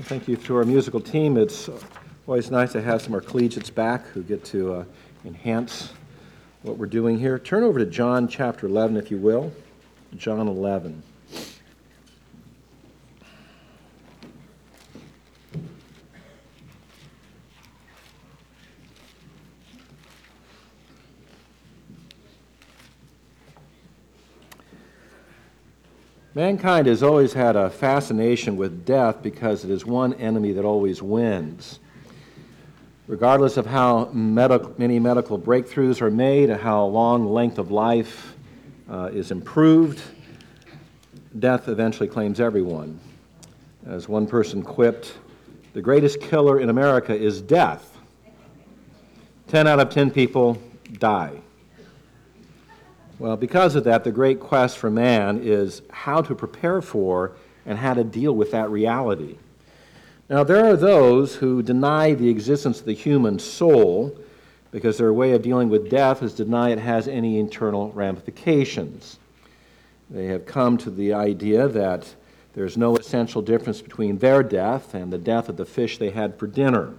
Thank you to our musical team. It's always nice to have some of our collegiates back who get to enhance what we're doing here. Turn over to John chapter 11, if you will. John 11. Mankind has always had a fascination with death because it is one enemy that always wins. Regardless of how many medical breakthroughs are made, or how long length of life is improved, death eventually claims everyone. As one person quipped, the greatest killer in America is death. 10 out of 10 people die. Well, because of that, the great quest for man is how to prepare for and how to deal with that reality. Now, there are those who deny the existence of the human soul because their way of dealing with death is to deny it has any internal ramifications. They have come to the idea that there's no essential difference between their death and the death of the fish they had for dinner.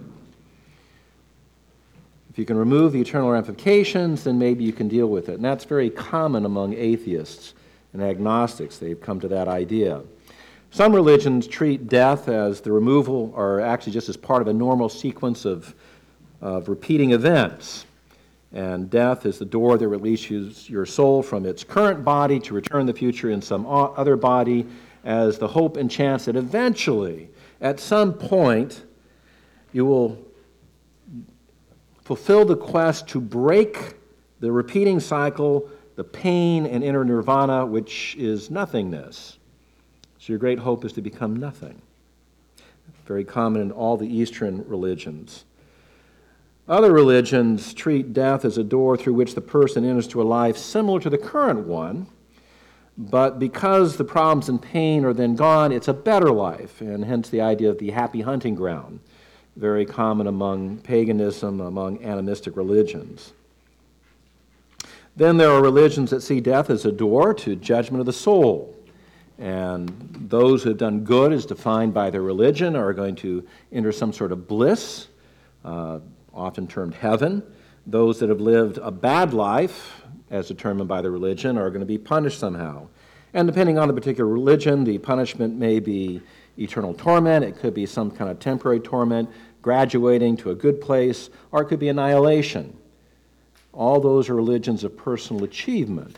If you can remove the eternal ramifications, then maybe you can deal with it. And that's very common among atheists and agnostics. They've come to that idea. Some religions treat death as the removal, or actually just as part of a normal sequence of repeating events. And death is the door that releases your soul from its current body to return in the future in some other body, as the hope and chance that eventually, at some point, you will fulfill the quest to break the repeating cycle, the pain and inner nirvana, which is nothingness. So your great hope is to become nothing. Very common in all the Eastern religions. Other religions treat death as a door through which the person enters to a life similar to the current one, but because the problems and pain are then gone, it's a better life, and hence the idea of the happy hunting ground. Very common among paganism, among animistic religions. Then there are religions that see death as a door to judgment of the soul. And those who have done good, as defined by their religion, are going to enter some sort of bliss, often termed heaven. Those that have lived a bad life, as determined by their religion, are going to be punished somehow. And depending on the particular religion, the punishment may be eternal torment, it could be some kind of temporary torment, graduating to a good place, or it could be annihilation. All those are religions of personal achievement.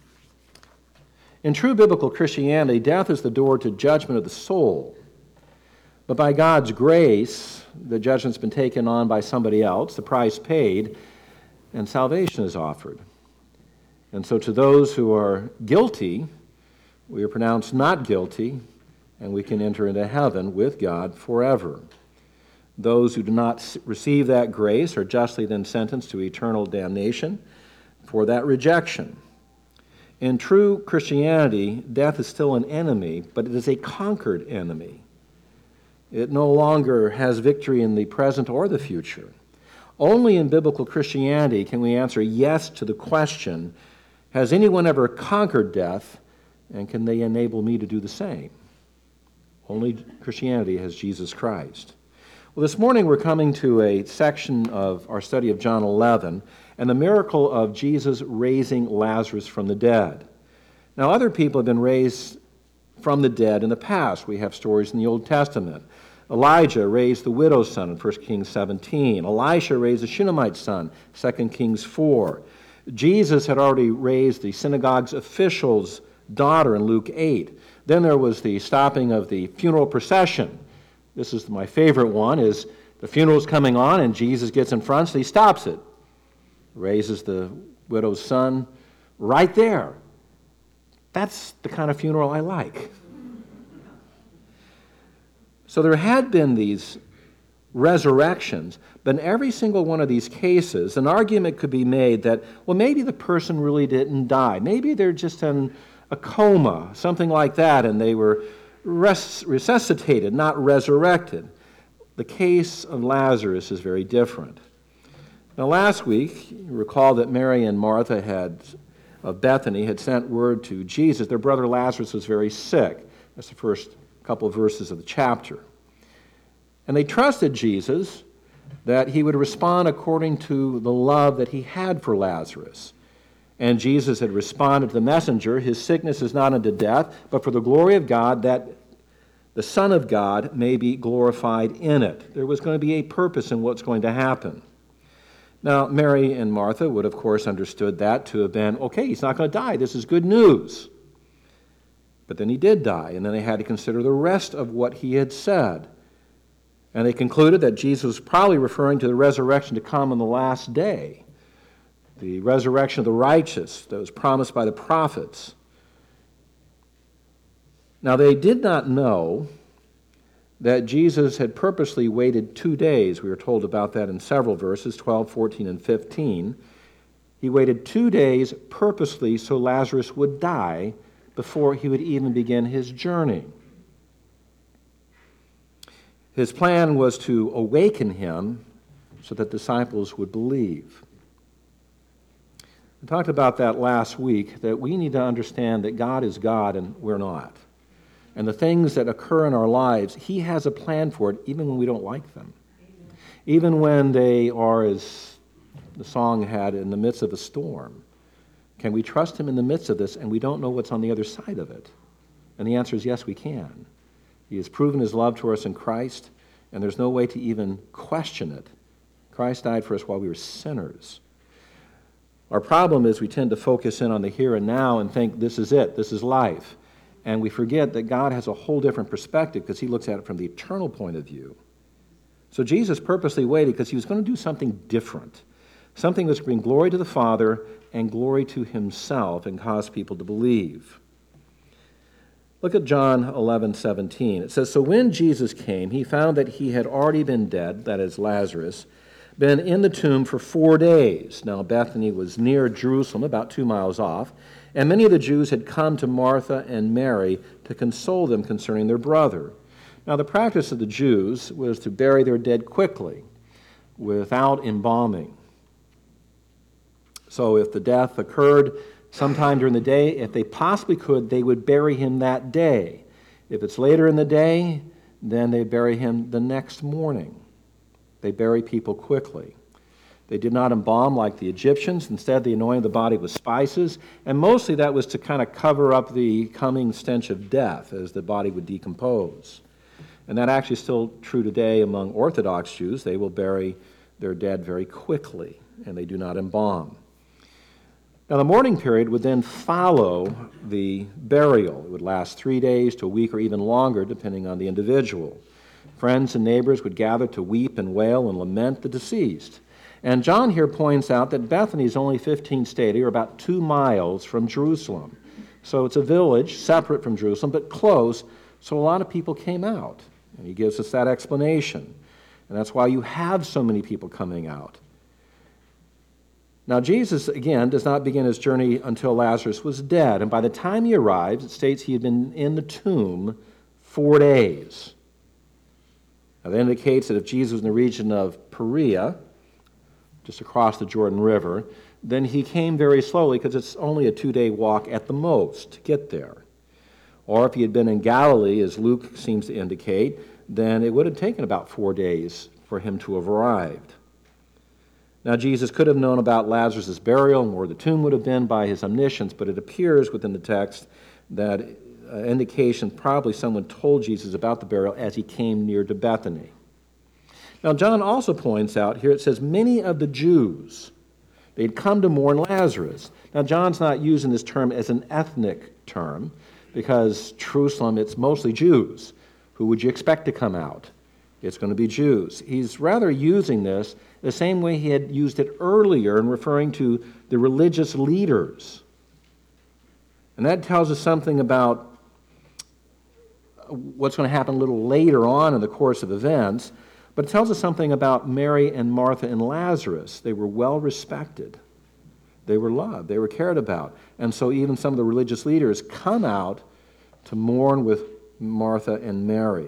In true biblical Christianity, death is the door to judgment of the soul. But by God's grace, the judgment's been taken on by somebody else, the price paid, and salvation is offered. And so to those who are guilty, we are pronounced not guilty, and we can enter into heaven with God forever. Those who do not receive that grace are justly then sentenced to eternal damnation for that rejection. In true Christianity, death is still an enemy, but it is a conquered enemy. It no longer has victory in the present or the future. Only in biblical Christianity can we answer yes to the question, has anyone ever conquered death, and can they enable me to do the same? Only Christianity has Jesus Christ. Well, this morning we're coming to a section of our study of John 11 and the miracle of Jesus raising Lazarus from the dead. Now, other people have been raised from the dead in the past. We have stories in the Old Testament. Elijah raised the widow's son in 1 Kings 17. Elisha raised the Shunammite's son, 2 Kings 4. Jesus had already raised the synagogue's official's daughter in Luke 8. Then there was the stopping of the funeral procession. This is my favorite one, is the funeral's coming on and Jesus gets in front, so he stops it. Raises the widow's son right there. That's the kind of funeral I like. So there had been these resurrections, but in every single one of these cases, an argument could be made that, well, maybe the person really didn't die. Maybe they're just in a coma, something like that, and they were resuscitated, not resurrected. The case of Lazarus is very different. Now, last week, you recall that Mary and Martha of Bethany had sent word to Jesus. Their brother Lazarus was very sick. That's the first couple of verses of the chapter. And they trusted Jesus that he would respond according to the love that he had for Lazarus. And Jesus had responded to the messenger, his sickness is not unto death, but for the glory of God, that the Son of God may be glorified in it. There was going to be a purpose in what's going to happen. Now, Mary and Martha would, of course, understood that to have been, okay, he's not going to die. This is good news. But then he did die, and then they had to consider the rest of what he had said. And they concluded that Jesus was probably referring to the resurrection to come on the last day, the resurrection of the righteous that was promised by the prophets. Now, they did not know that Jesus had purposely waited 2 days. We are told about that in several verses, 12, 14, and 15. He waited 2 days purposely so Lazarus would die before he would even begin his journey. His plan was to awaken him so that disciples would believe. I talked about that last week, that we need to understand that God is God and we're not. And the things that occur in our lives, he has a plan for it, even when we don't like them. Amen. Even when they are, as the song had, in the midst of a storm. Can we trust him in the midst of this and we don't know what's on the other side of it? And the answer is yes, we can. He has proven his love to us in Christ, and there's no way to even question it. Christ died for us while we were sinners. Our problem is we tend to focus in on the here and now and think this is it, this is life. And we forget that God has a whole different perspective because he looks at it from the eternal point of view. So Jesus purposely waited because he was going to do something different, something that's bring glory to the Father and glory to himself and cause people to believe. Look at John 11:17. It says, "So when Jesus came, he found that he had already been dead," that is Lazarus, "been in the tomb for 4 days." Now Bethany was near Jerusalem, about 2 miles off, and many of the Jews had come to Martha and Mary to console them concerning their brother. Now the practice of the Jews was to bury their dead quickly, without embalming. So if the death occurred sometime during the day, if they possibly could, they would bury him that day. If it's later in the day, then they bury him the next morning. They bury people quickly. They did not embalm like the Egyptians. Instead, they anointed the body with spices, and mostly that was to kind of cover up the coming stench of death as the body would decompose. And that actually is still true today among Orthodox Jews. They will bury their dead very quickly, and they do not embalm. Now, the mourning period would then follow the burial. It would last 3 days to a week or even longer, depending on the individual. Friends and neighbors would gather to weep and wail and lament the deceased. And John here points out that Bethany is only 15 stadia, or about 2 miles from Jerusalem. So it's a village separate from Jerusalem, but close, so a lot of people came out. And he gives us that explanation. And that's why you have so many people coming out. Now, Jesus, again, does not begin his journey until Lazarus was dead. And by the time he arrives, it states he had been in the tomb 4 days. Now, that indicates that if Jesus was in the region of Perea, just across the Jordan River, then he came very slowly because it's only a 2-day walk at the most to get there. Or if he had been in Galilee, as Luke seems to indicate, then it would have taken about 4 days for him to have arrived. Now, Jesus could have known about Lazarus' burial and where the tomb would have been by his omniscience, but it appears within the text that indication probably someone told Jesus about the burial as he came near to Bethany. Now, John also points out here, it says, many of the Jews, they'd come to mourn Lazarus. Now, John's not using this term as an ethnic term, because Jerusalem, it's mostly Jews. Who would you expect to come out? It's going to be Jews. He's rather using this the same way he had used it earlier in referring to the religious leaders. And that tells us something about what's going to happen a little later on in the course of events, but it tells us something about Mary and Martha and Lazarus. They were well respected. They were loved. They were cared about. And so even some of the religious leaders come out to mourn with Martha and Mary.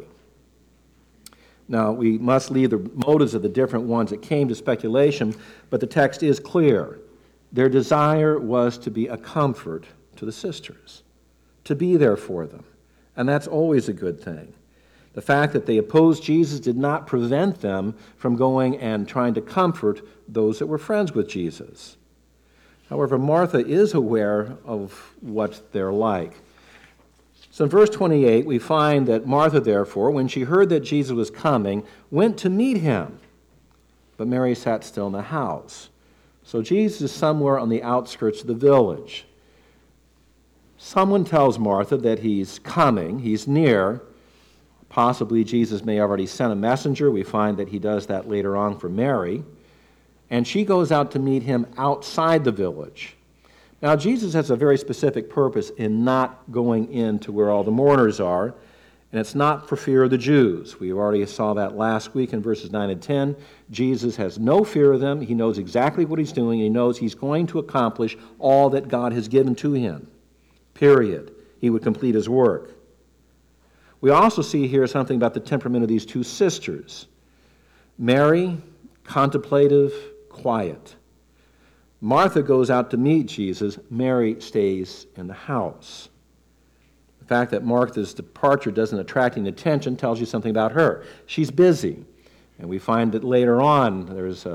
Now, we must leave the motives of the different ones that came to speculation, but the text is clear. Their desire was to be a comfort to the sisters, to be there for them. And that's always a good thing. The fact that they opposed Jesus did not prevent them from going and trying to comfort those that were friends with Jesus. However, Martha is aware of what they're like. So in verse 28, we find that Martha, therefore, when she heard that Jesus was coming, went to meet him. But Mary sat still in the house. So Jesus is somewhere on the outskirts of the village. Someone tells Martha that he's coming, he's near. Possibly Jesus may have already sent a messenger. We find that he does that later on for Mary. And she goes out to meet him outside the village. Now, Jesus has a very specific purpose in not going into where all the mourners are, and it's not for fear of the Jews. We already saw that last week in verses 9 and 10. Jesus has no fear of them. He knows exactly what he's doing. He knows he's going to accomplish all that God has given to him. Period. He would complete his work. We also see here something about the temperament of these two sisters. Mary, contemplative, quiet. Martha goes out to meet Jesus. Mary stays in the house. The fact that Martha's departure doesn't attract any attention tells you something about her. She's busy. And we find that later on,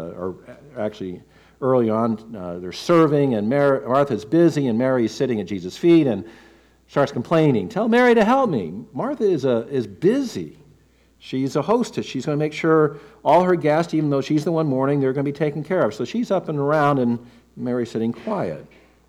early on, they're serving, and Martha's busy, and Mary's sitting at Jesus' feet and starts complaining. Tell Mary to help me. Martha is busy. She's a hostess. She's going to make sure all her guests, even though she's the one mourning, they're going to be taken care of. So she's up and around, and Mary's sitting quiet.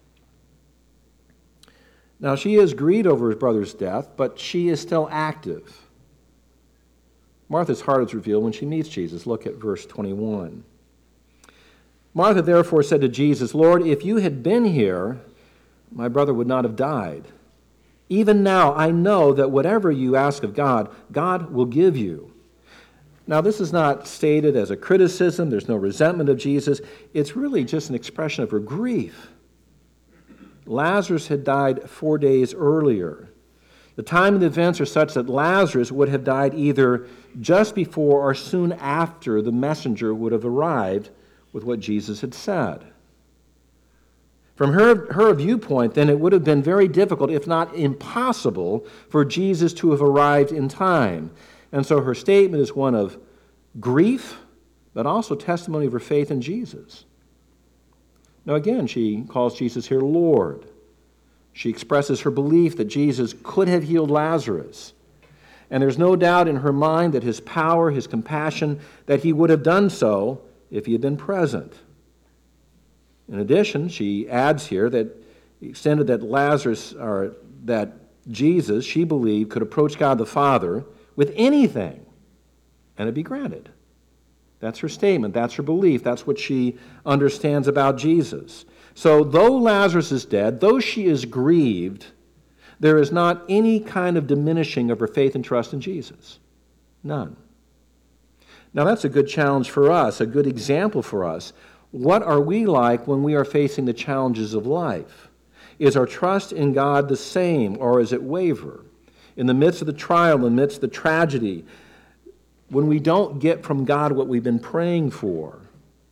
Now, she is grieved over her brother's death, but she is still active. Martha's heart is revealed when she meets Jesus. Look at verse 21. Martha therefore said to Jesus, Lord, if you had been here, my brother would not have died. Even now I know that whatever you ask of God, God will give you. Now, this is not stated as a criticism. There's no resentment of Jesus. It's really just an expression of her grief. Lazarus had died 4 days earlier. The time and the events are such that Lazarus would have died either just before or soon after the messenger would have arrived with what Jesus had said. From her viewpoint, then, it would have been very difficult, if not impossible, for Jesus to have arrived in time. And so her statement is one of grief, but also testimony of her faith in Jesus. Now again, she calls Jesus here Lord. She expresses her belief that Jesus could have healed Lazarus. And there's no doubt in her mind that his power, his compassion, that he would have done so if he had been present. In addition, she adds here that extended that Lazarus, or that Jesus, she believed, could approach God the Father with anything, and it'd be granted. That's her statement. That's her belief. That's what she understands about Jesus. So though Lazarus is dead, though she is grieved, there is not any kind of diminishing of her faith and trust in Jesus. None. Now that's a good challenge for us, a good example for us. What are we like when we are facing the challenges of life? Is our trust in God the same, or is it waver? In the midst of the trial, in the midst of the tragedy, when we don't get from God what we've been praying for,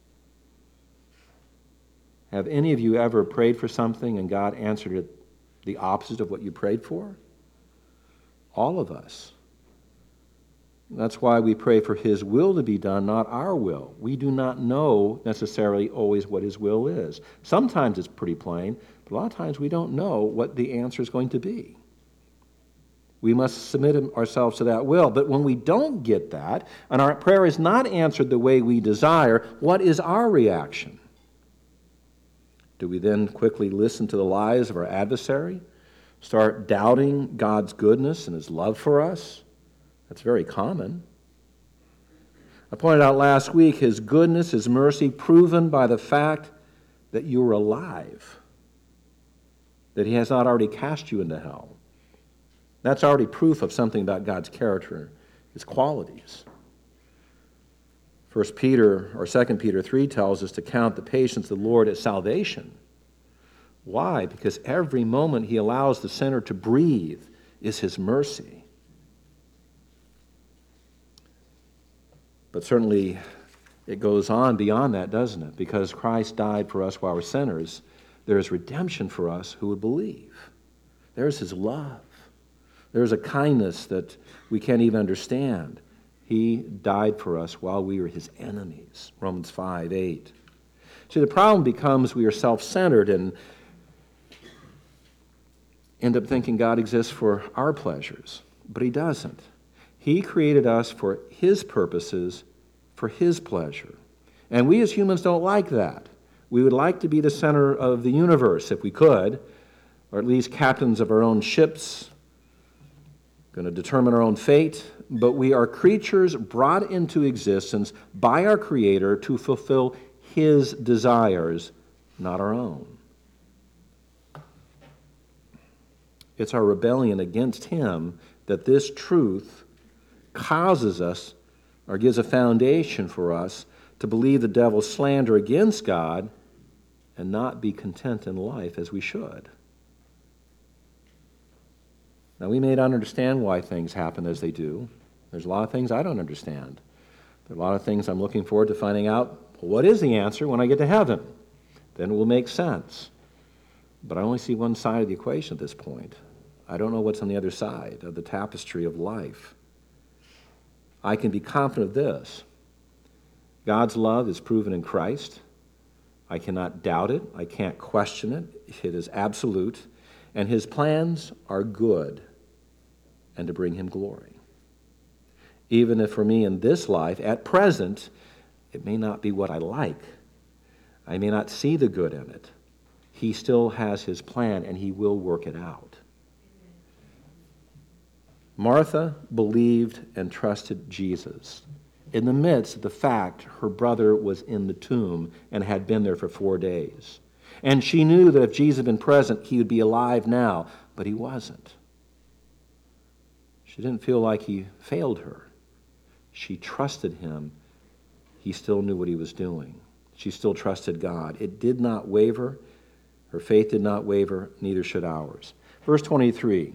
have any of you ever prayed for something and God answered it the opposite of what you prayed for? All of us. That's why we pray for His will to be done, not our will. We do not know necessarily always what His will is. Sometimes it's pretty plain, but a lot of times we don't know what the answer is going to be. We must submit ourselves to that will. But when we don't get that, and our prayer is not answered the way we desire, what is our reaction? Do we then quickly listen to the lies of our adversary? Start doubting God's goodness and His love for us? That's very common. I pointed out last week His goodness, His mercy, proven by the fact that you're alive, that He has not already cast you into hell. That's already proof of something about God's character, His qualities. 1 Peter or 2 Peter 3 tells us to count the patience of the Lord as salvation. Why? Because every moment He allows the sinner to breathe is His mercy. But certainly it goes on beyond that, doesn't it? Because Christ died for us while we're sinners, there is redemption for us who would believe. There's His love. There's a kindness that we can't even understand. He died for us while we were his enemies. Romans 5:8. See, the problem becomes we are self-centered and end up thinking God exists for our pleasures, but he doesn't. He created us for his purposes, for his pleasure. And we as humans don't like that. We would like to be the center of the universe if we could, or at least captains of our own ships, going to determine our own fate, but we are creatures brought into existence by our Creator to fulfill his desires, not our own. It's our rebellion against him that this truth causes us, or gives a foundation for us, to believe the devil's slander against God and not be content in life as we should. Now, we may not understand why things happen as they do. There's a lot of things I don't understand. There are a lot of things I'm looking forward to finding out, well, what is the answer when I get to heaven? Then it will make sense. But I only see one side of the equation at this point. I don't know what's on the other side of the tapestry of life. I can be confident of this. God's love is proven in Christ. I cannot doubt it. I can't question it. It is absolute. And his plans are good and to bring him glory. Even if for me in this life, at present, it may not be what I like. I may not see the good in it. He still has his plan and he will work it out. Martha believed and trusted Jesus in the midst of the fact her brother was in the tomb and had been there for 4 days. And she knew that if Jesus had been present, he would be alive now, but he wasn't. She didn't feel like he failed her. She trusted him. He still knew what he was doing. She still trusted God. It did not waver. Her faith did not waver, neither should ours. Verse 23.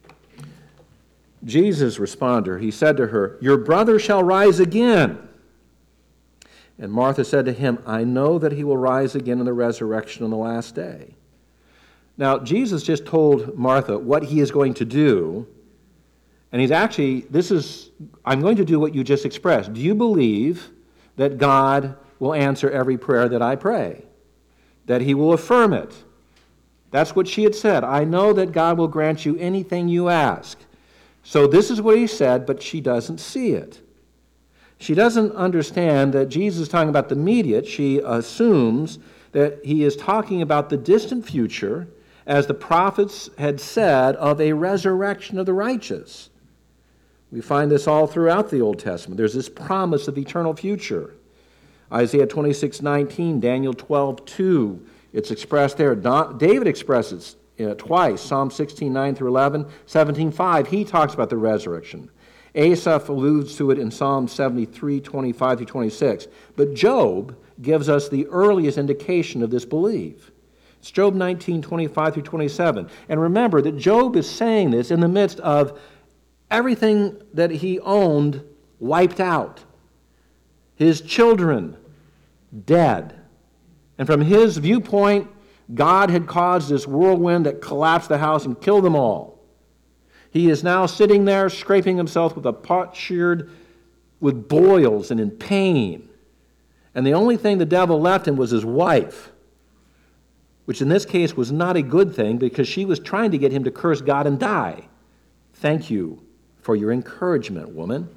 Jesus responded to her. He said to her, "Your brother shall rise again." And Martha said to him, "I know that he will rise again in the resurrection on the last day." Now, Jesus just told Martha what he is going to do. And he's actually, I'm going to do what you just expressed. Do you believe that God will answer every prayer that I pray? That he will affirm it? That's what she had said. I know that God will grant you anything you ask. So this is what he said, but she doesn't see it. She doesn't understand that Jesus is talking about the immediate. She assumes that he is talking about the distant future, as the prophets had said, of a resurrection of the righteous. We find this all throughout the Old Testament. There's this promise of eternal future. Isaiah 26:19, Daniel 12:2, it's expressed there. David expresses twice, Psalm 16:9 through 11, 17:5, he talks about the resurrection. Asaph alludes to it in Psalm 73:25 through 26. But Job gives us the earliest indication of this belief. It's Job 19:25 through 27. And remember that Job is saying this in the midst of everything that he owned wiped out. His children dead. And from his viewpoint, God had caused this whirlwind that collapsed the house and killed them all. He is now sitting there scraping himself with a potsherd with boils and in pain. And the only thing the devil left him was his wife, which in this case was not a good thing because she was trying to get him to curse God and die. Thank you for your encouragement, woman.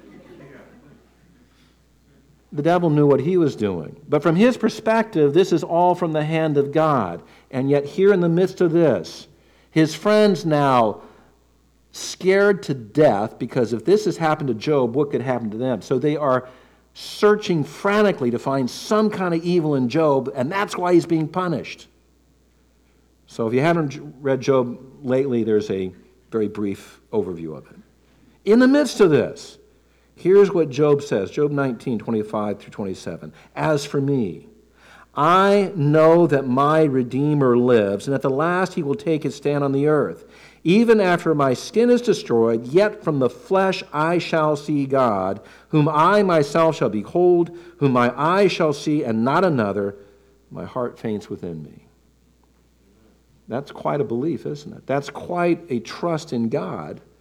The devil knew what he was doing. But from his perspective, this is all from the hand of God. And yet here in the midst of this, his friends now scared to death, because if this has happened to Job, what could happen to them? So they are searching frantically to find some kind of evil in Job, and that's why he's being punished. So if you haven't read Job lately, there's a very brief overview of it. In the midst of this, here's what Job says, Job 19:25 through 27. As for me, I know that my Redeemer lives, and at the last he will take his stand on the earth. Even after my skin is destroyed, yet from the flesh I shall see God, whom I myself shall behold, whom my eyes shall see, and not another. My heart faints within me. That's quite a belief, isn't it? That's quite a trust in God,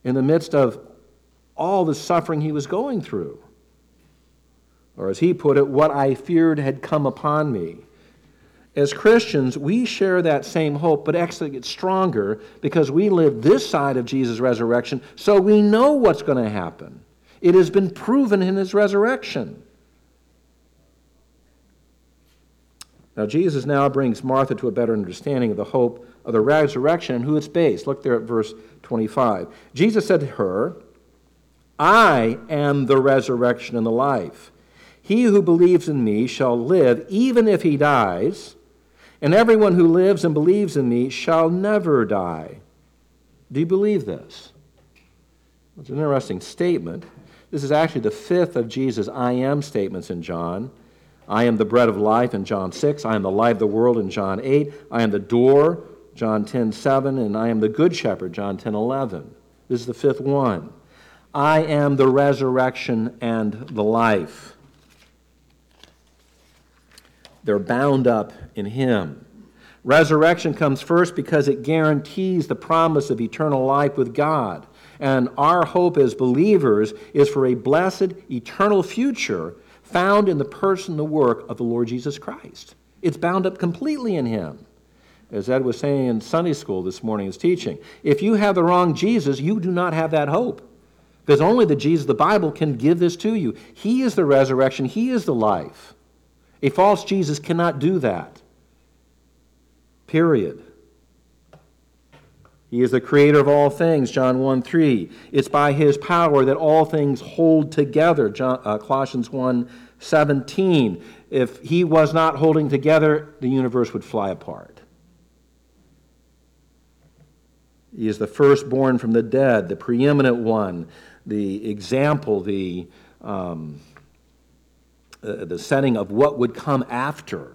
in the midst of all the suffering he was going through. Or as he put it, what I feared had come upon me. As Christians, we share that same hope, but actually it's stronger because we live this side of Jesus' resurrection, so we know what's going to happen. It has been proven in his resurrection. Now, Jesus now brings Martha to a better understanding of the hope of the resurrection and who it's based. Look there at verse 25. Jesus said to her, I am the resurrection and the life. He who believes in me shall live even if he dies, and everyone who lives and believes in me shall never die. Do you believe this? It's an interesting statement. This is actually the fifth of Jesus' I am statements in John. I am the bread of life in John 6. I am the light of the world in John 8. I am the door, John 10:7. And I am the good shepherd, John 10:11. This is the fifth one. I am the resurrection and the life. They're bound up in him. Resurrection comes first because it guarantees the promise of eternal life with God. And our hope as believers is for a blessed, eternal future found in the person and the work of the Lord Jesus Christ. It's bound up completely in him. As Ed was saying in Sunday school this morning, his teaching, if you have the wrong Jesus, you do not have that hope. Because only the Jesus of the Bible can give this to you. He is the resurrection. He is the life. A false Jesus cannot do that. Period. He is the creator of all things, John 1:3. It's by his power that all things hold together, Colossians 1:17. If he was not holding together, the universe would fly apart. He is the firstborn from the dead, the preeminent one, the example, the setting of what would come after.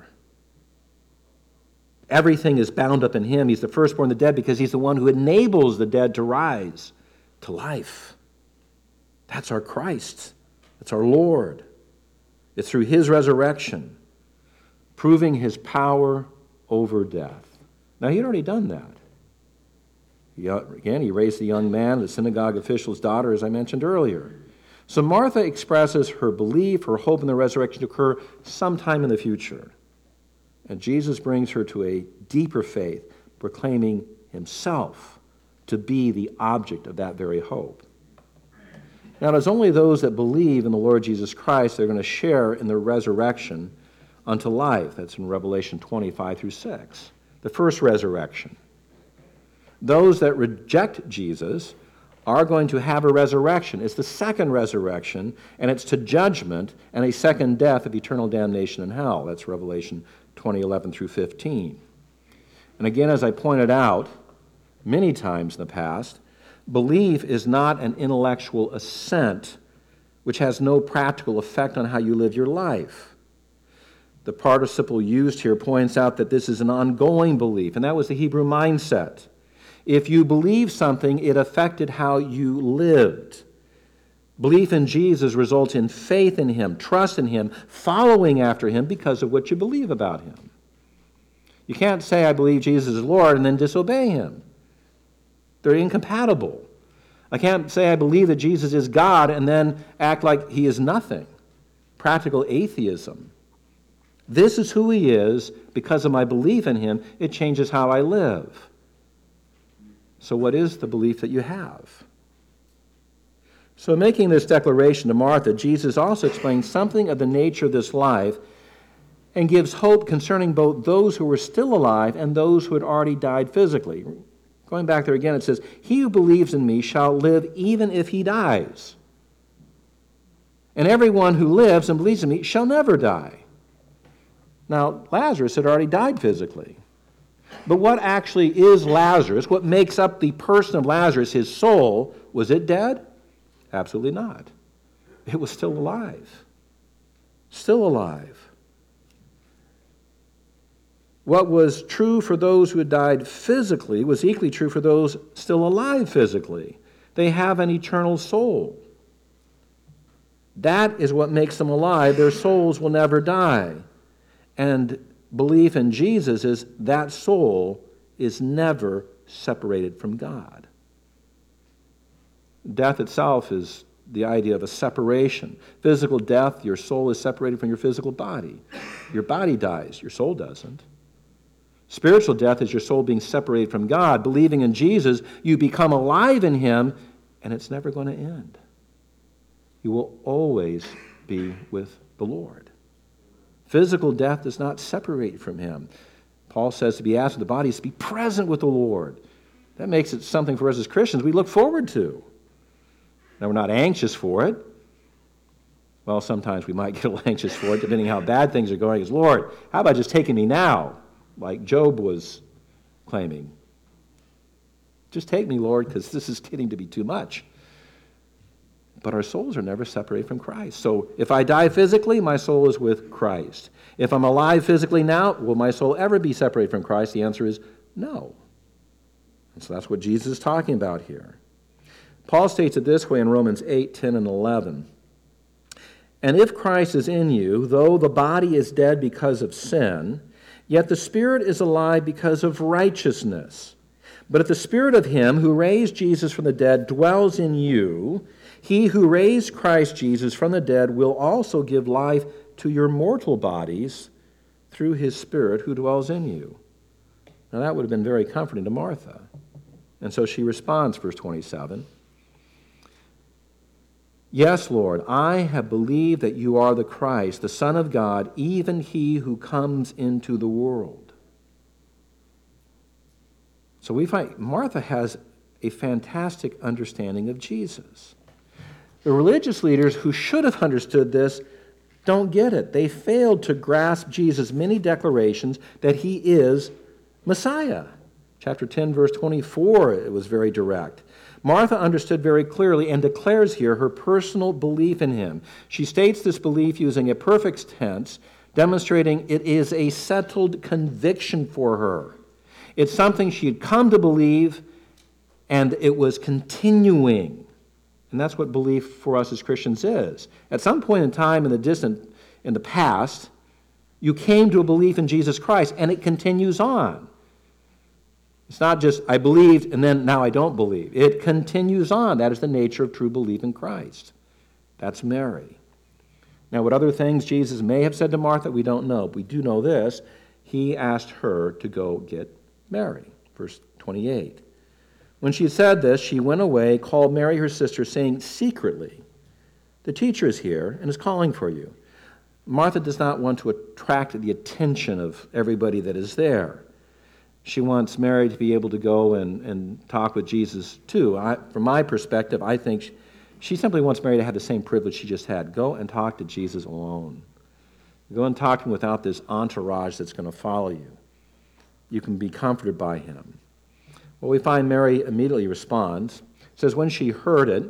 Everything is bound up in him. He's the firstborn of the dead because he's the one who enables the dead to rise to life. That's our Christ. That's our Lord. It's through his resurrection, proving his power over death. Now, he had already done that. He raised the young man, the synagogue official's daughter, as I mentioned earlier. So Martha expresses her belief, her hope in the resurrection to occur sometime in the future. And Jesus brings her to a deeper faith, proclaiming himself to be the object of that very hope. Now, it's only those that believe in the Lord Jesus Christ that are going to share in the resurrection unto life. That's in Revelation 25-6, the first resurrection. Those that reject Jesus are going to have a resurrection. It's the second resurrection, and it's to judgment and a second death of eternal damnation in hell. That's Revelation 20:11-15. And again, as I pointed out many times in the past, belief is not an intellectual assent which has no practical effect on how you live your life. The participle used here points out that this is an ongoing belief, and that was the Hebrew mindset. If you believe something, it affected how you lived. Belief in Jesus results in faith in him, trust in him, following after him because of what you believe about him. You can't say, I believe Jesus is Lord, and then disobey him. They're incompatible. I can't say I believe that Jesus is God and then act like he is nothing. Practical atheism. This is who he is. Because of my belief in him, it changes how I live. So what is the belief that you have? So making this declaration to Martha, Jesus also explains something of the nature of this life and gives hope concerning both those who were still alive and those who had already died physically. Going back there again, it says, he who believes in me shall live even if he dies. And everyone who lives and believes in me shall never die. Now, Lazarus had already died physically. But what actually is Lazarus? What makes up the person of Lazarus, his soul? Was it dead? Absolutely not. It was still alive. Still alive. What was true for those who had died physically was equally true for those still alive physically. They have an eternal soul. That is what makes them alive. Their souls will never die. And belief in Jesus is that soul is never separated from God. Death itself is the idea of a separation. Physical death, your soul is separated from your physical body. Your body dies, your soul doesn't. Spiritual death is your soul being separated from God. Believing in Jesus, you become alive in Him, and it's never going to end. You will always be with the Lord. Physical death does not separate from Him. Paul says to be absent of the body is to be present with the Lord. That makes it something for us as Christians we look forward to. Now, we're not anxious for it. Well, sometimes we might get a little anxious for it, depending on how bad things are going. Is Lord, how about just taking me now, like Job was claiming? Just take me, Lord, because this is getting to be too much. But our souls are never separated from Christ. So if I die physically, my soul is with Christ. If I'm alive physically now, will my soul ever be separated from Christ? The answer is no. And so that's what Jesus is talking about here. Paul states it this way in Romans 8, 10, and 11. And if Christ is in you, though the body is dead because of sin, yet the Spirit is alive because of righteousness. But if the Spirit of Him who raised Jesus from the dead dwells in you, He who raised Christ Jesus from the dead will also give life to your mortal bodies through His Spirit who dwells in you. Now that would have been very comforting to Martha. And so she responds, verse 27. Yes, Lord, I have believed that you are the Christ, the Son of God, even He who comes into the world. So we find Martha has a fantastic understanding of Jesus. The religious leaders who should have understood this don't get it. They failed to grasp Jesus' many declarations that He is Messiah. Chapter 10, verse 24, it was very direct. Martha understood very clearly and declares here her personal belief in Him. She states this belief using a perfect tense, demonstrating it is a settled conviction for her. It's something she had come to believe, and it was continuing. And that's what belief for us as Christians is. At some point in time in the past, you came to a belief in Jesus Christ, and it continues on. It's not just, I believed, and then now I don't believe. It continues on. That is the nature of true belief in Christ. That's Mary. Now, what other things Jesus may have said to Martha, we don't know. But we do know this. He asked her to go get Mary. Verse 28. When she said this, she went away, called Mary her sister, saying secretly, the teacher is here and is calling for you. Martha does not want to attract the attention of everybody that is there. She wants Mary to be able to go and talk with Jesus too. From my perspective, I think she simply wants Mary to have the same privilege she just had. Go and talk to Jesus alone. Go and talk to Him without this entourage that's going to follow you. You can be comforted by Him. Well, we find Mary immediately responds. It says, when she heard it,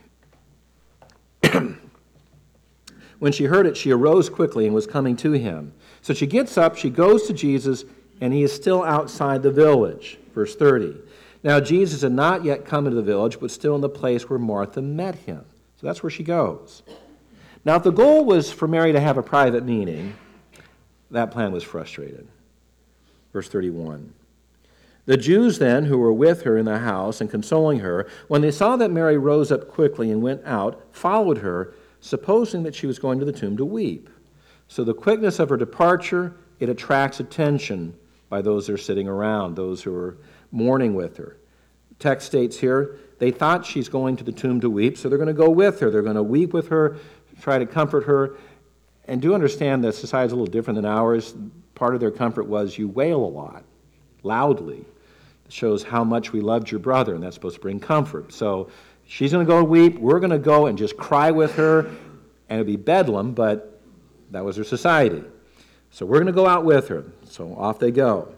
she arose quickly and was coming to Him. So she gets up, she goes to Jesus, and He is still outside the village. Verse 30. Now Jesus had not yet come into the village, but still in the place where Martha met Him. So that's where she goes. Now if the goal was for Mary to have a private meeting, that plan was frustrated. Verse 31. The Jews then, who were with her in the house and consoling her, when they saw that Mary rose up quickly and went out, followed her, supposing that she was going to the tomb to weep. So the quickness of her departure, it attracts attention by those that are sitting around, those who are mourning with her. The text states here, they thought she's going to the tomb to weep, so they're going to go with her. They're going to weep with her, try to comfort her. And do understand that society is a little different than ours. Part of their comfort was you wail a lot, loudly. It shows how much we loved your brother, and that's supposed to bring comfort. So she's going to go weep. We're going to go and just cry with her, and it'll be bedlam, but that was her society. So we're going to go out with her. So off they go.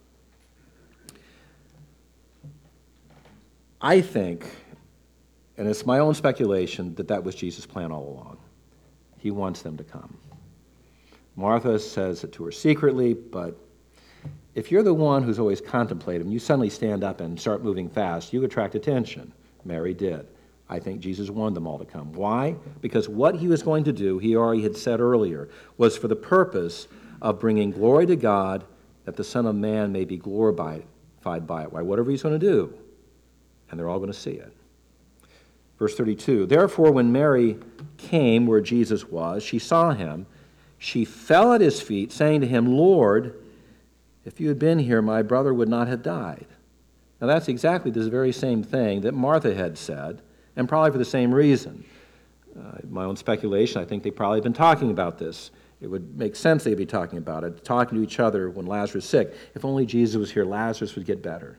I think, and it's my own speculation, that was Jesus' plan all along. He wants them to come. Martha says it to her secretly, but if you're the one who's always contemplative, and you suddenly stand up and start moving fast, you attract attention. Mary did. I think Jesus wanted them all to come. Why? Because what He was going to do, He already had said earlier, was for the purpose of bringing glory to God, that the Son of Man may be glorified by it. Why, whatever He's going to do, and they're all going to see it. Verse 32, therefore when Mary came where Jesus was, she saw him. She fell at his feet, saying to him, Lord, if you had been here, my brother would not have died. Now that's exactly this very same thing that Martha had said, and probably for the same reason. My own speculation, I think they probably have been talking about this. It would make sense they'd be talking about it, talking to each other when Lazarus was sick. If only Jesus was here, Lazarus would get better.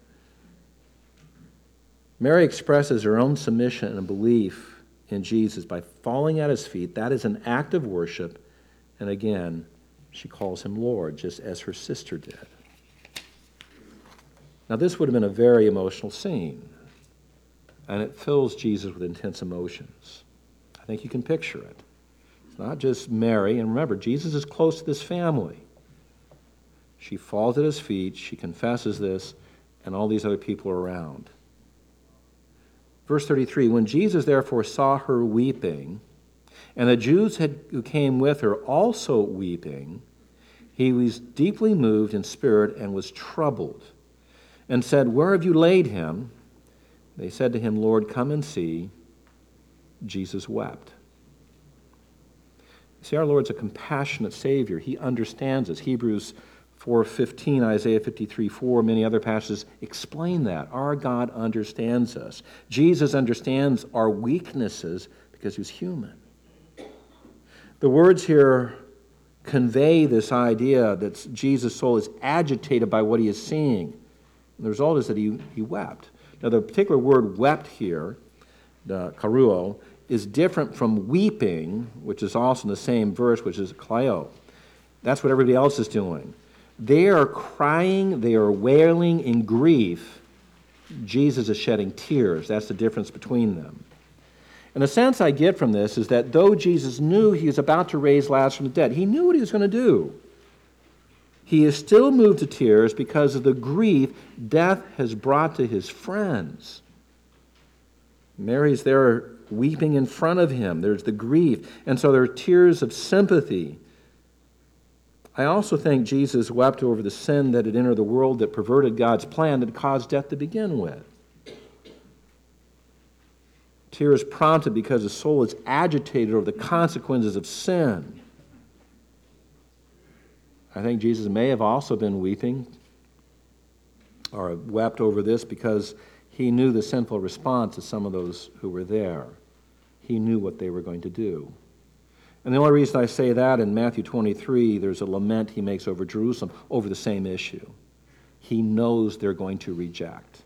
Mary expresses her own submission and belief in Jesus by falling at his feet. That is an act of worship. And again, she calls him Lord, just as her sister did. Now, this would have been a very emotional scene, and it fills Jesus with intense emotions. I think you can picture it. It's not just Mary, and remember, Jesus is close to this family. She falls at his feet, she confesses this, and all these other people are around. Verse 33, when Jesus therefore saw her weeping, and the Jews who came with her also weeping, he was deeply moved in spirit and was troubled, and said, where have you laid him? They said to him, Lord, come and see. Jesus wept. See, our Lord's a compassionate Savior. He understands us. Hebrews 4:15, Isaiah 53:4, many other passages explain that. Our God understands us. Jesus understands our weaknesses because he was human. The words here convey this idea that Jesus' soul is agitated by what he is seeing. And the result is that he wept. Now, the particular word wept here, the karuo, is different from weeping, which is also in the same verse, which is klaio. That's what everybody else is doing. They are crying, they are wailing in grief. Jesus is shedding tears. That's the difference between them. And the sense I get from this is that though Jesus knew he was about to raise Lazarus from the dead, he knew what he was going to do. He is still moved to tears because of the grief death has brought to his friends. Mary's there weeping in front of him. There's the grief. And so there are tears of sympathy. I also think Jesus wept over the sin that had entered the world that perverted God's plan that caused death to begin with. Tears prompted because his soul is agitated over the consequences of sin. I think Jesus may have also been weeping or wept over this because he knew the sinful response of some of those who were there. He knew what they were going to do. And the only reason I say that, in Matthew 23, there's a lament he makes over Jerusalem over the same issue. He knows they're going to reject.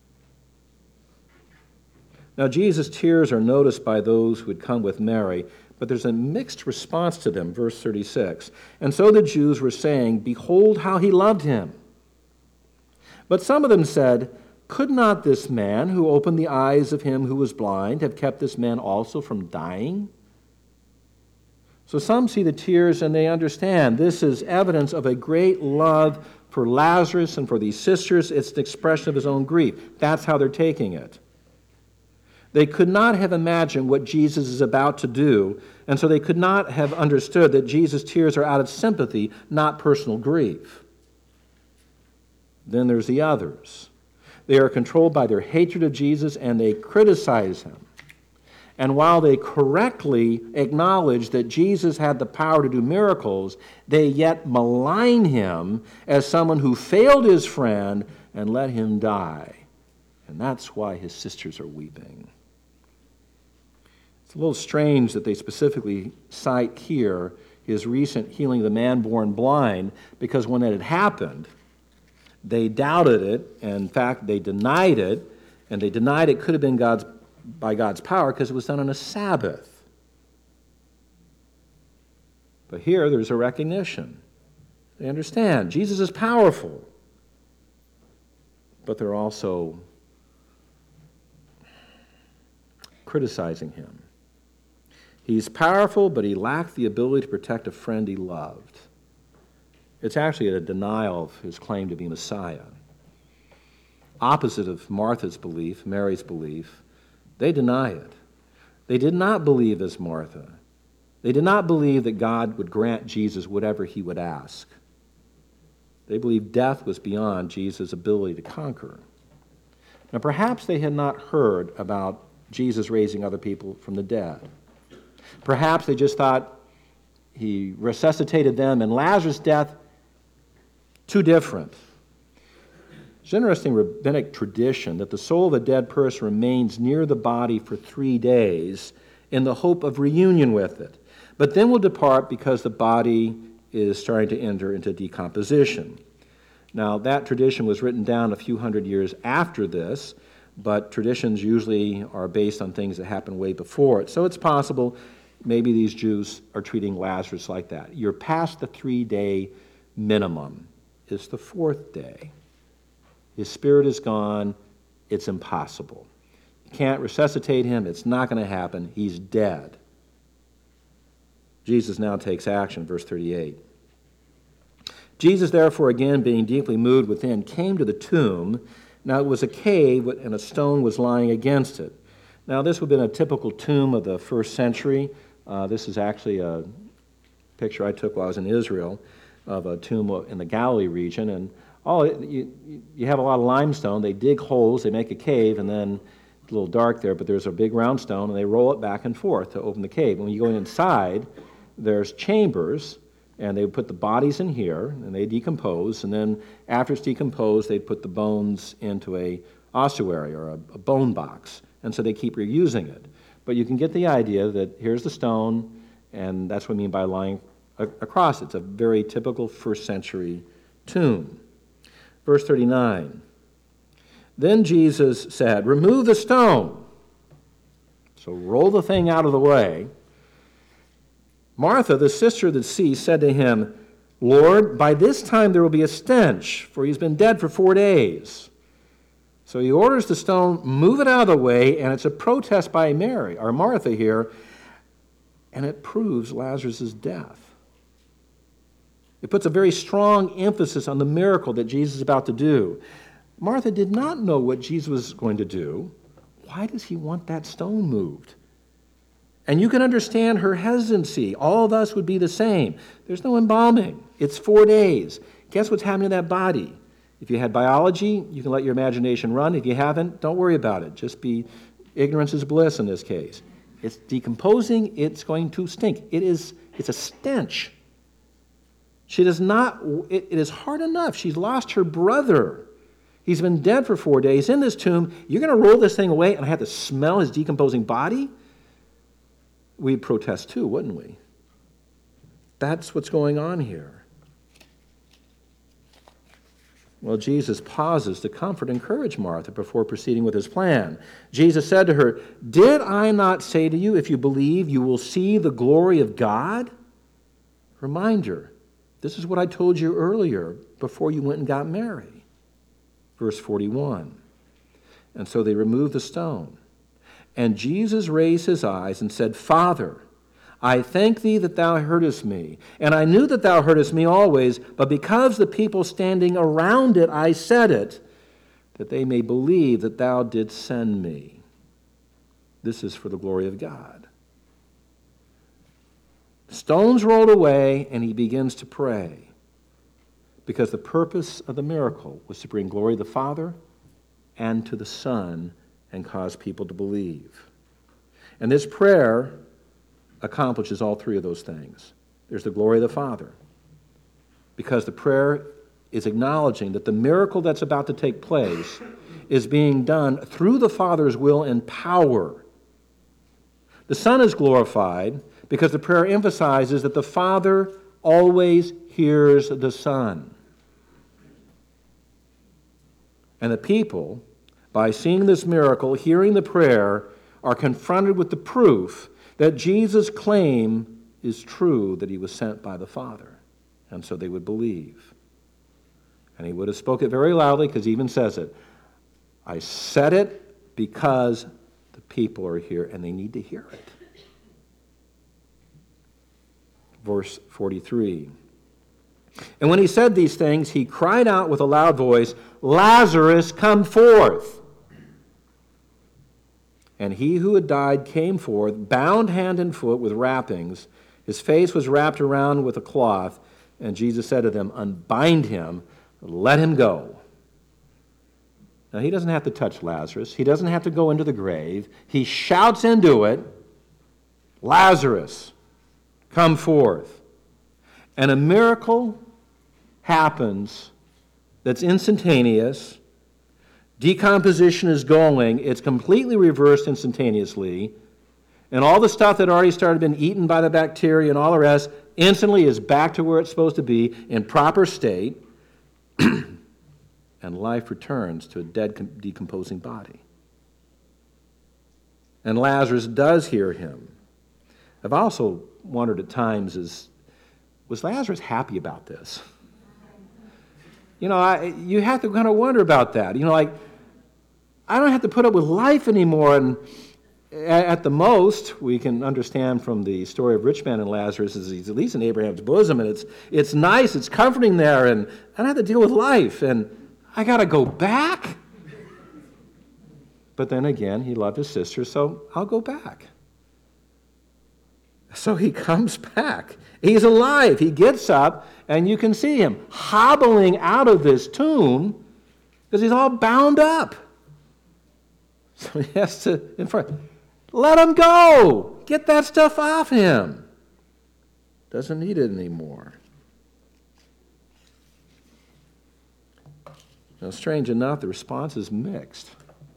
Now, Jesus' tears are noticed by those who had come with Mary, but there's a mixed response to them, verse 36. And so the Jews were saying, behold how he loved him. But some of them said, could not this man who opened the eyes of him who was blind have kept this man also from dying? So some see the tears and they understand this is evidence of a great love for Lazarus and for these sisters. It's the expression of his own grief. That's how they're taking it. They could not have imagined what Jesus is about to do, and so they could not have understood that Jesus' tears are out of sympathy, not personal grief. Then there's the others. They are controlled by their hatred of Jesus, and they criticize him. And while they correctly acknowledge that Jesus had the power to do miracles, they yet malign him as someone who failed his friend and let him die. And that's why his sisters are weeping. It's a little strange that they specifically cite here his recent healing of the man born blind, because when it had happened, they doubted it, and in fact, they denied it, and they denied it could have been by God's power because it was done on a Sabbath. But here, there's a recognition. They understand Jesus is powerful, but they're also criticizing him. He's powerful, but he lacked the ability to protect a friend he loved. It's actually a denial of his claim to be Messiah. Opposite of Martha's belief, Mary's belief, they deny it. They did not believe as Martha. They did not believe that God would grant Jesus whatever he would ask. They believed death was beyond Jesus' ability to conquer. Now, perhaps they had not heard about Jesus raising other people from the dead. Perhaps they just thought he resuscitated them, and Lazarus' death, too different. It's an interesting rabbinic tradition that the soul of a dead person remains near the body for 3 days in the hope of reunion with it, but then will depart because the body is starting to enter into decomposition. Now, that tradition was written down a few hundred years after this, but traditions usually are based on things that happened way before it. So it's possible maybe these Jews are treating Lazarus like that. You're past the 3-day minimum. It's the 4th day. His spirit is gone. It's impossible. You can't resuscitate him. It's not going to happen. He's dead. Jesus now takes action, verse 38. Jesus, therefore, again, being deeply moved within, came to the tomb. Now it was a cave, and a stone was lying against it. Now this would have been a typical tomb of the first century. This is actually a picture I took while I was in Israel of a tomb in the Galilee region. And you have a lot of limestone. They dig holes, they make a cave, and then it's a little dark there, but there's a big round stone, and they roll it back and forth to open the cave. When you go inside, there's chambers, and they would put the bodies in here, and they decompose, and then after it's decomposed, they put the bones into a ossuary, or a bone box, and so they keep reusing it. But you can get the idea that here's the stone, and that's what I mean by lying across it. It's a very typical first century tomb. Verse 39, then Jesus said, remove the stone. So roll the thing out of the way. Martha, the sister of the deceased, said to him, Lord, by this time there will be a stench, for he's been dead for 4 days. So he orders the stone, move it out of the way, and it's a protest by Mary, or Martha here, and it proves Lazarus' death. It puts a very strong emphasis on the miracle that Jesus is about to do. Martha did not know what Jesus was going to do. Why does he want that stone moved? And you can understand her hesitancy. All of us would be the same. There's no embalming. It's 4 days. Guess what's happening to that body? If you had biology, you can let your imagination run. If you haven't, don't worry about it. Just be, ignorance is bliss in this case. It's decomposing. It's going to stink. It's a stench. She does not, it is hard enough. She's lost her brother. He's been dead for 4 days in this tomb. You're going to roll this thing away and I have to smell his decomposing body? We'd protest too, wouldn't we? That's what's going on here. Well, Jesus pauses to comfort and encourage Martha before proceeding with his plan. Jesus said to her, did I not say to you, if you believe, you will see the glory of God? Reminder, this is what I told you earlier before you went and got Mary. Verse 41. And so they removed the stone. And Jesus raised his eyes and said, Father, I thank thee that thou heardest me. And I knew that thou heardest me always, but because the people standing around it, I said it, that they may believe that thou didst send me. This is for the glory of God. Stones rolled away, and he begins to pray, because the purpose of the miracle was to bring glory to the Father and to the Son and cause people to believe. And this prayer accomplishes all three of those things. There's the glory of the Father, because the prayer is acknowledging that the miracle that's about to take place is being done through the Father's will and power. The Son is glorified because the prayer emphasizes that the Father always hears the Son. And the people, by seeing this miracle, hearing the prayer, are confronted with the proof that Jesus' claim is true, that he was sent by the Father. And so they would believe. And he would have spoke it very loudly, because he even says it. I said it because the people are here and they need to hear it. Verse 43. And when he said these things, he cried out with a loud voice, Lazarus, come forth. And he who had died came forth, bound hand and foot with wrappings. His face was wrapped around with a cloth. And Jesus said to them, unbind him, let him go. Now, he doesn't have to touch Lazarus. He doesn't have to go into the grave. He shouts into it, Lazarus, come forth. And a miracle happens that's instantaneous. Decomposition is going. It's completely reversed instantaneously. And all the stuff that already started being eaten by the bacteria and all the rest instantly is back to where it's supposed to be in proper state. And life returns to a dead, decomposing body. And Lazarus does hear him. I've also wondered at times, was Lazarus happy about this? You have to kind of wonder about that. I don't have to put up with life anymore. And at the most, we can understand from the story of rich man and Lazarus is he's at least in Abraham's bosom, and it's nice, it's comforting there, and I don't have to deal with life, and I got to go back? But then again, he loved his sister, so I'll go back. So he comes back. He's alive. He gets up, and you can see him hobbling out of this tomb because he's all bound up. So he has to, let him go. Get that stuff off him. Doesn't need it anymore. Now, strange enough, the response is mixed.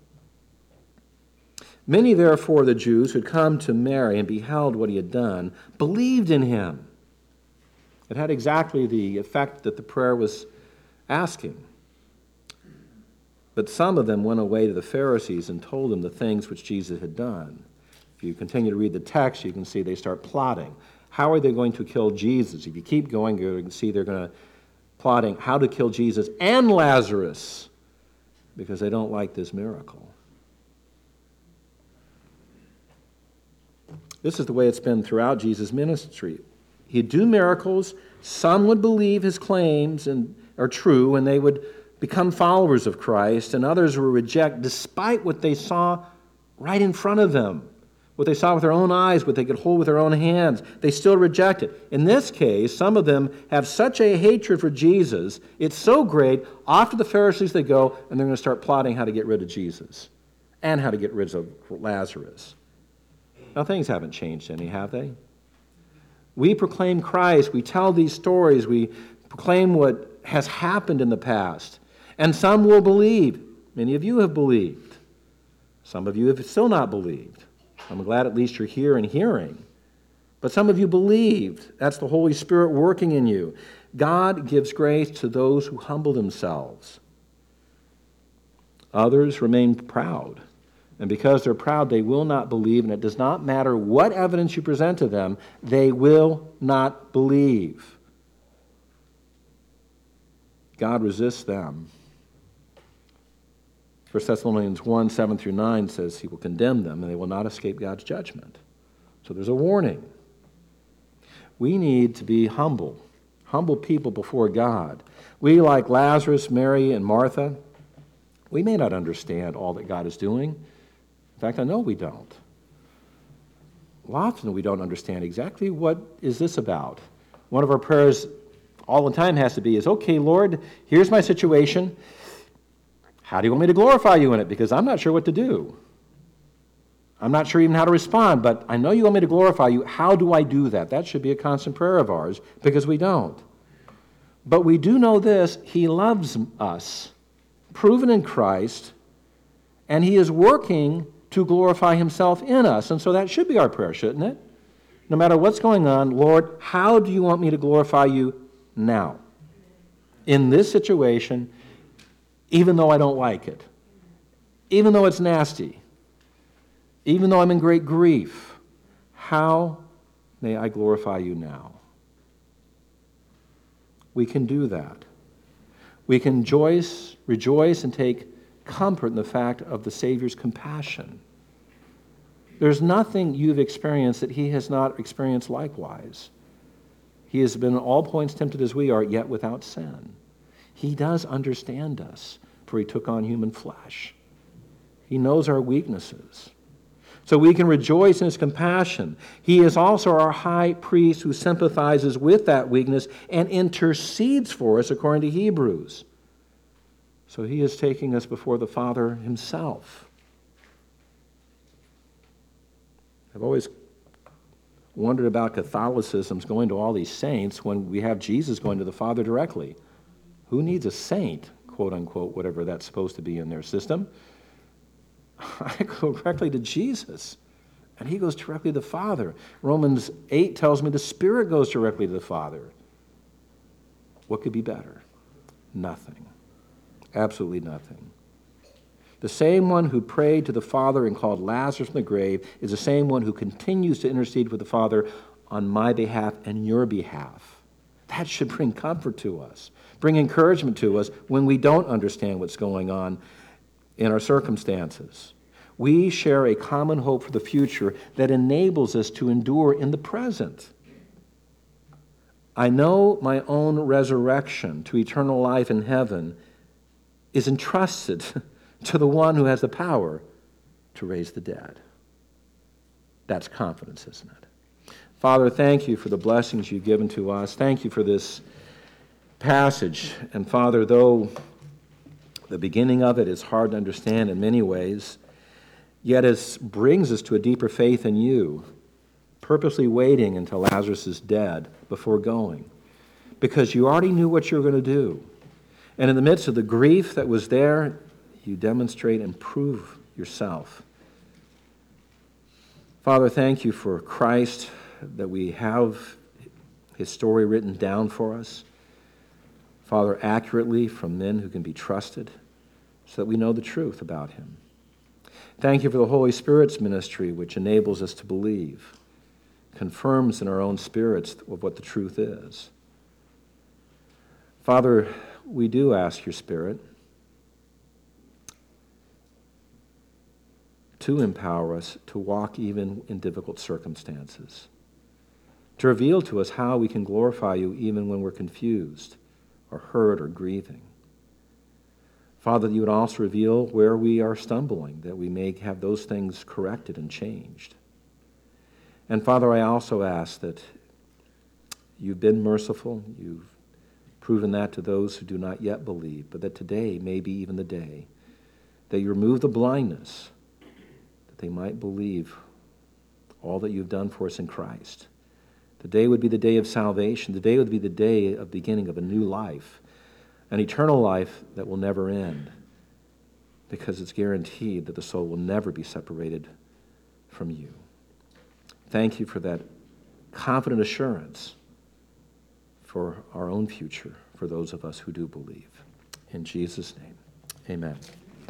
Many, therefore, of the Jews who had come to Mary and beheld what he had done believed in him. It had exactly the effect that the prayer was asking. But some of them went away to the Pharisees and told them the things which Jesus had done. If you continue to read the text, you can see they start plotting. How are they going to kill Jesus? If you keep going, you can see they're going to plotting how to kill Jesus and Lazarus because they don't like this miracle. This is the way it's been throughout Jesus' ministry. He'd do miracles. Some would believe his claims and are true, and they would become followers of Christ, and others would reject despite what they saw right in front of them, what they saw with their own eyes, what they could hold with their own hands. They still reject it. In this case, some of them have such a hatred for Jesus, it's so great, off to the Pharisees they go, and they're going to start plotting how to get rid of Jesus and how to get rid of Lazarus. Now, things haven't changed any, have they? We proclaim Christ. We tell these stories. We proclaim what has happened in the past. And some will believe. Many of you have believed. Some of you have still not believed. I'm glad at least you're here and hearing. But some of you believed. That's the Holy Spirit working in you. God gives grace to those who humble themselves. Others remain proud. And because they're proud, they will not believe, and it does not matter what evidence you present to them, they will not believe. God resists them. 1 Thessalonians 1, 7 through 9 says he will condemn them, and they will not escape God's judgment. So there's a warning. We need to be humble people before God. We, like Lazarus, Mary, and Martha, we may not understand all that God is doing. In fact, I know we don't. Often we don't understand exactly what is this about. One of our prayers all the time has to be is, okay, Lord, here's my situation. How do you want me to glorify you in it? Because I'm not sure what to do. I'm not sure even how to respond, but I know you want me to glorify you. How do I do that? That should be a constant prayer of ours, because we don't. But we do know this: he loves us, proven in Christ, and he is working to glorify himself in us. And so that should be our prayer, shouldn't it? No matter what's going on, Lord, how do you want me to glorify you now? In this situation, even though I don't like it, even though it's nasty, even though I'm in great grief, how may I glorify you now? We can do that. We can rejoice and take comfort in the fact of the Savior's compassion. There's nothing you've experienced that he has not experienced likewise. He has been in all points tempted as we are, yet without sin. He does understand us, for he took on human flesh. He knows our weaknesses. So we can rejoice in his compassion. He is also our high priest who sympathizes with that weakness and intercedes for us according to Hebrews. So he is taking us before the Father himself. I've always wondered about Catholicism's going to all these saints when we have Jesus going to the Father directly. Who needs a saint, quote unquote, whatever that's supposed to be in their system? I go directly to Jesus, and he goes directly to the Father. Romans 8 tells me the Spirit goes directly to the Father. What could be better? Nothing. Absolutely nothing. The same one who prayed to the Father and called Lazarus from the grave is the same one who continues to intercede with the Father on my behalf and your behalf. That should bring comfort to us, bring encouragement to us when we don't understand what's going on in our circumstances. We share a common hope for the future that enables us to endure in the present. I know my own resurrection to eternal life in heaven is entrusted to the one who has the power to raise the dead. That's confidence, isn't it? Father, thank you for the blessings you've given to us. Thank you for this passage. And Father, though the beginning of it is hard to understand in many ways, yet it brings us to a deeper faith in you, purposely waiting until Lazarus is dead before going, because you already knew what you were going to do. And in the midst of the grief that was there, you demonstrate and prove yourself. Father, thank you for Christ, that we have his story written down for us, Father, accurately from men who can be trusted, so that we know the truth about him. Thank you for the Holy Spirit's ministry, which enables us to believe, confirms in our own spirits of what the truth is. Father, we do ask your Spirit to empower us to walk even in difficult circumstances, to reveal to us how we can glorify you even when we're confused or hurt or grieving. Father, that you would also reveal where we are stumbling, that we may have those things corrected and changed. And Father, I also ask that you've been merciful, you've proven that to those who do not yet believe, but that today may be even the day that you remove the blindness, that they might believe all that you've done for us in Christ. Today would be the day of salvation. Today would be the day of beginning of a new life, an eternal life that will never end, because it's guaranteed that the soul will never be separated from you. Thank you for that confident assurance for our own future, for those of us who do believe. In Jesus' name, amen.